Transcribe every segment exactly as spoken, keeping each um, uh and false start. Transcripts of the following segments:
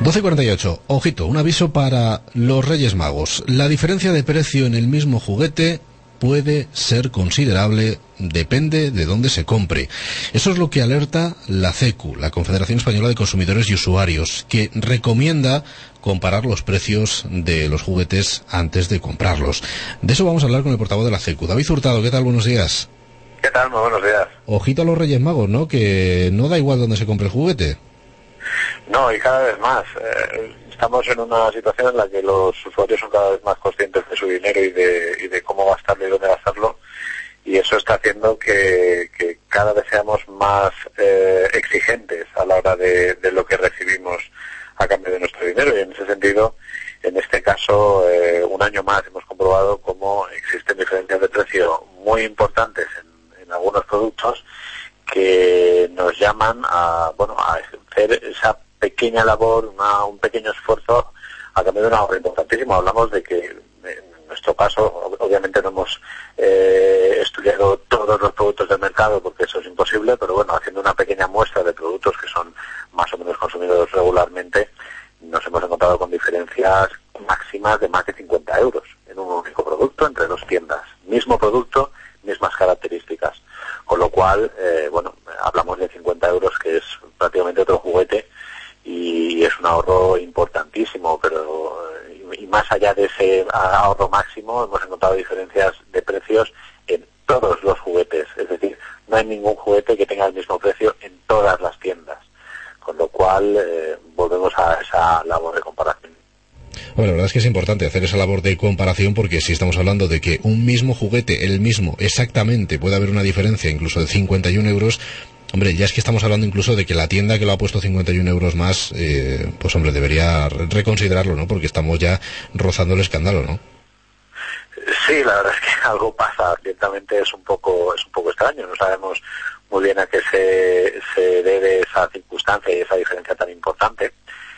doce y cuarenta y ocho. Ojito, un aviso para los Reyes Magos. La diferencia de precio en el mismo juguete puede ser considerable, depende de dónde se compre. Eso es lo que alerta la C E C U, la Confederación Española de Consumidores y Usuarios, que recomienda comparar los precios de los juguetes antes de comprarlos. De eso vamos a hablar con el portavoz de la C E C U, David Hurtado. ¿Qué tal? Buenos días. ¿Qué tal? Muy buenos días. Ojito a los Reyes Magos, ¿no? Que no da igual dónde se compre el juguete. No, y cada vez más. Eh, estamos en una situación en la que los usuarios son cada vez más conscientes de su dinero y de, y de cómo gastarlo y dónde gastarlo, y eso está haciendo que, que cada vez seamos más eh, exigentes a la hora de, de lo que recibimos a cambio de nuestro dinero, y en ese sentido, en este caso, eh, un año más hemos comprobado cómo existen diferencias de precio muy importantes en, en algunos productos que nos llaman a, bueno, a hacer esa pequeña labor, una, un pequeño esfuerzo a cambio de un ahorro importantísimo. Hablamos de que, en nuestro caso, obviamente no hemos eh, estudiado todos los productos del mercado porque eso es imposible, pero bueno, haciendo una pequeña muestra de productos que son más o menos consumidos regularmente, nos hemos encontrado con diferencias máximas de más de cincuenta euros en un único producto entre dos tiendas. Mismo producto, mismas características. Con lo cual, eh, bueno, hablamos de cincuenta euros, que es prácticamente otro juguete, y es un ahorro importantísimo, pero y más allá de ese ahorro máximo hemos encontrado diferencias de precios en todos los juguetes, es decir, no hay ningún juguete que tenga el mismo precio en todas las tiendas, con lo cual eh, volvemos a esa labor de comparación. Bueno, la verdad es que es importante hacer esa labor de comparación, porque si estamos hablando de que un mismo juguete, el mismo, exactamente, puede haber una diferencia incluso de cincuenta y un euros, hombre, ya es que estamos hablando incluso de que la tienda que lo ha puesto cincuenta y un euros más, eh, pues hombre, debería reconsiderarlo, ¿no? Porque estamos ya rozando el escándalo, ¿no? Sí, la verdad es que algo pasa, ciertamente es un poco, es un poco extraño, no sabemos muy bien a qué se, se debe esa circunstancia y esa diferencia tan importante.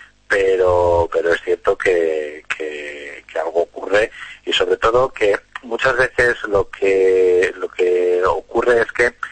pero pero es cierto que, que, que algo ocurre, y sobre todo que muchas veces lo que lo que ocurre es que,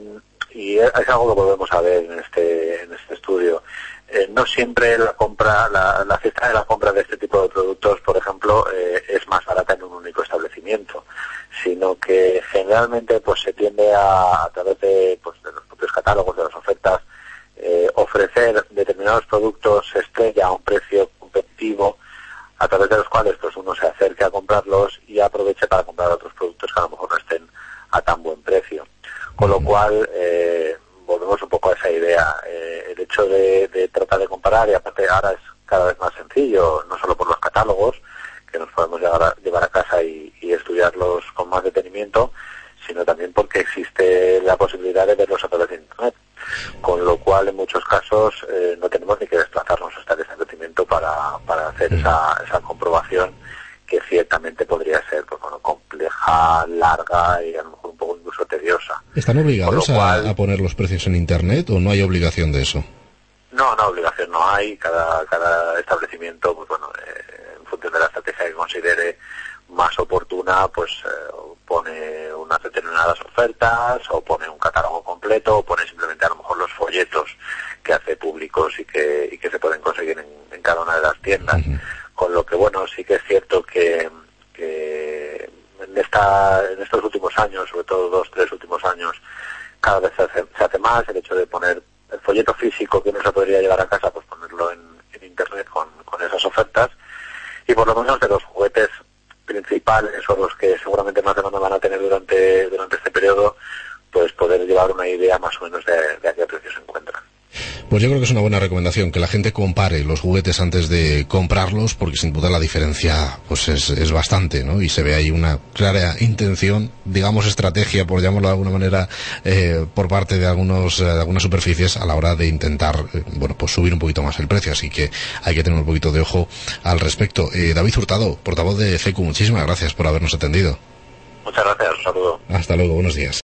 y es algo que volvemos a ver en este en este estudio, eh, no siempre la compra la, la cesta de la compra de este tipo de productos, por ejemplo, eh, es más barata en un único establecimiento, sino que generalmente pues se tiende a, a través de pues de los propios catálogos, de las ofertas, Eh, ofrecer determinados productos estrella a un precio competitivo, a través de los cuales pues uno se acerque a comprarlos y aproveche para comprar otros productos que a lo mejor no estén a tan buen precio. Con lo cual, eh, volvemos un poco a esa idea. Eh, el hecho de, de tratar de comparar, y aparte ahora es cada vez más sencillo, no solo por los catálogos, que nos podemos llevar a, llevar a casa y, y estudiarlos con más detenimiento, sino también porque existe la posibilidad de verlos a través de Internet. Con lo cual, en muchos casos, eh, no tenemos ni que desplazarnos hasta el establecimiento para, para hacer esa, esa comprobación, que ciertamente podría ser pues, bueno, compleja, larga y a lo mejor un poco incluso tediosa. ¿Están obligados cual, a, a poner los precios en Internet o no hay obligación de eso? No, no, obligación no hay. Cada, cada establecimiento, pues bueno, eh, en función de la estrategia que considere más oportuna, pues eh, pone unas determinadas ofertas, o pone un catálogo completo, o pone simplemente a lo mejor los folletos que hace públicos y que y que se pueden conseguir en, en cada una de las tiendas. Uh-huh. Con lo que, bueno, sí que es cierto que, que en esta en estos últimos años, sobre todo dos, tres últimos años, cada vez se hace, se hace más el hecho de poner el folleto físico que uno se podría llevar a casa, pues ponerlo en, en Internet con, con esas ofertas, y por lo menos de los juguetes principales, o los que seguramente más demanda van a tener durante durante este periodo, pues poder llevar una idea más o menos de, de a qué precio se encuentran. Pues yo creo que es una buena recomendación que la gente compare los juguetes antes de comprarlos, porque sin duda la diferencia pues es, es bastante, ¿no? Y se ve ahí una clara intención, digamos estrategia, por llamarlo de alguna manera, eh, por parte de algunos eh, de algunas superficies a la hora de intentar, eh, bueno, pues subir un poquito más el precio, así que hay que tener un poquito de ojo al respecto. Eh, David Hurtado, portavoz de C E C U, muchísimas gracias por habernos atendido. Muchas gracias, un saludo. Hasta luego, buenos días.